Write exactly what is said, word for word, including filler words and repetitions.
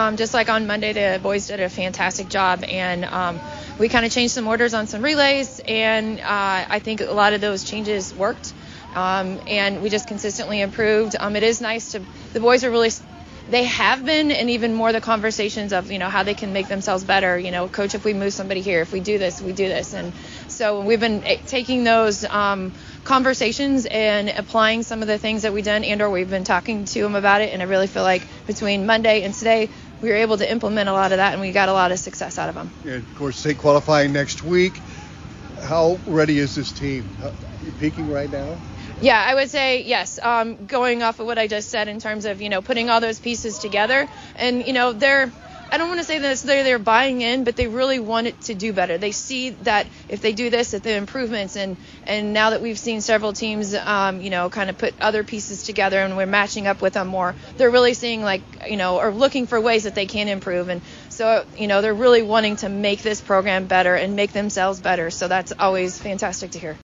Um, just like on Monday, the boys did a fantastic job, and um, we kind of changed some orders on some relays, and uh, I think a lot of those changes worked, um, and we just consistently improved. Um, it is nice to the boys are really they have been, and even more the conversations of, you know, how they can make themselves better. You know, coach, if we move somebody here, if we do this, we do this. And so we've been taking those um, conversations and applying some of the things that we've done, and or we've been talking to them about it. And I really feel like between Monday and today, we were able to implement a lot of that, and we got a lot of success out of them. And of course, state qualifying next week. How ready is this team? Are you peaking right now? Yeah, I would say yes. Um, going off of what I just said in terms of, you know, putting all those pieces together, and, you know, they're, I don't want to say that they're, they're buying in, but they really want it to do better. They see that if they do this, that the improvements, and, and now that we've seen several teams, um, you know, kind of put other pieces together and we're matching up with them more, they're really seeing like, you know, or looking for ways that they can improve. And so, you know, they're really wanting to make this program better and make themselves better. So that's always fantastic to hear.